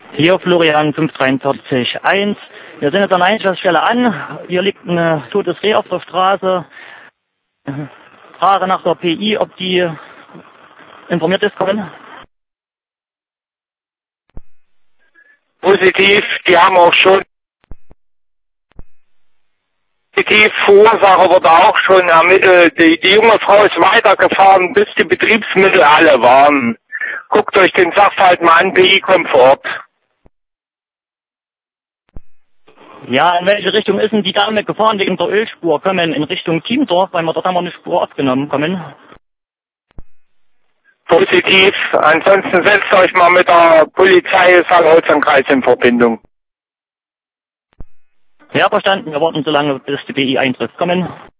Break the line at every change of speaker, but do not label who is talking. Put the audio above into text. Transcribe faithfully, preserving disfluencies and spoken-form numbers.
Hier Florian fünf drei vier eins. Wir sind jetzt an der Einsatzstelle an. Hier liegt ein totes Reh auf der Straße. Frage nach der P I, ob die informiert ist, kommen.
Positiv, die haben auch schon. Positiv, Verursacher wurde auch schon ermittelt. Die, die junge Frau ist weitergefahren, bis die Betriebsmittel alle waren. Guckt euch den Sachverhalt mal an, P I kommt vor Ort.
Ja, in welche Richtung ist denn die Dame gefahren wegen der Ölspur? Kommen in Richtung Chiemdorf, weil wir dort haben wir eine Spur aufgenommen. Kommen.
Positiv, ansonsten setzt euch mal mit der Polizei Saarlouis-Kreis in Verbindung.
Ja, verstanden. Wir warten so lange, bis die P I eintrifft. Kommen.